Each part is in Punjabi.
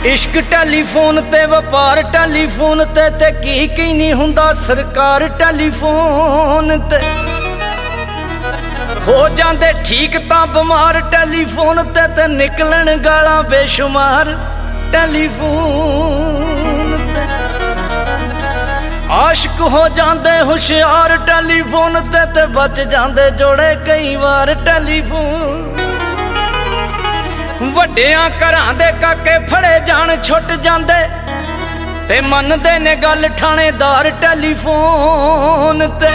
इश्क टैलीफोन ते वपार टैलीफोन ते की नहीं हुंदा सरकार टैलीफोन ते हो जांदे ठीक तां बीमार टैलीफोन ते निकलन गालां बेशुमार टैलीफोन ते आशिक हो जांदे हुशियार टैलीफोन ते बच जांदे जोड़े कई बार टैलीफोन ਵੱਡਿਆਂ ਘਰਾਂ ਦੇ ਕਾਕੇ ਫੜੇ ਜਾਣ ਛੁੱਟ ਜਾਂਦੇ ਤੇ ਮੰਨਦੇ ਨੇ ਗੱਲ ਥਾਣੇਦਾਰ ਟੈਲੀਫੋਨ ਤੇ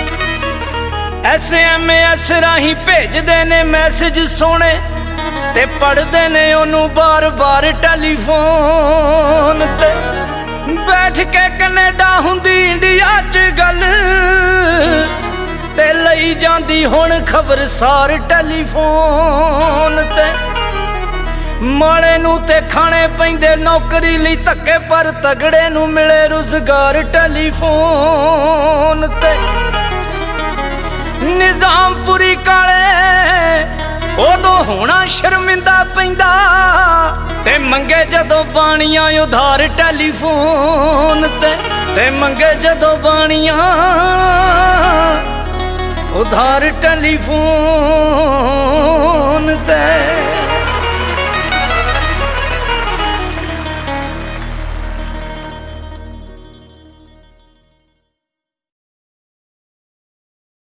SMS ਰਾਹੀਂ ਭੇਜਦੇ ਨੇ ਮੈਸੇਜ ਸੋਹਣੇ ਤੇ ਪੜ੍ਹਦੇ ਨੇ ਉਹਨੂੰ ਬਾਰ-ਬਾਰ ਟੈਲੀਫੋਨ ਤੇ ਬੈਠ ਕੇ ਕੈਨੇਡਾ ਹੁੰਦੀ ਇੰਡੀਆ 'ਚ ਗੱਲ ਤੇ ਲਈ ਜਾਂਦੀ ਹੁਣ ਖਬਰਸਾਰ ਟੈਲੀਫੋਨ ਤੇ ਮਾੜੇ ਨੂੰ ਤੇ ਖਾਣੇ ਪੈਂਦੇ ਨੌਕਰੀ ਲਈ ਧੱਕੇ ਪਰ ਤਗੜੇ ਨੂੰ ਮਿਲੇ ਰੁਜ਼ਗਾਰ ਟੈਲੀਫੋਨ ਤੇ ਨਿਜ਼ਾਮਪੁਰੀ ਕਾਲੇ ਉਦੋਂ ਹੋਣਾ ਸ਼ਰਮਿੰਦਾ ਪੈਂਦਾ ਤੇ ਮੰਗੇ ਜਦੋਂ ਬਾਣੀਆਂ ਉਧਾਰ ਟੈਲੀਫੋਨ ਤੇ ਮੰਗੇ ਜਦੋਂ ਬਾਣੀਆਂ ਉਧਾਰ ਟੈਲੀਫੋਨ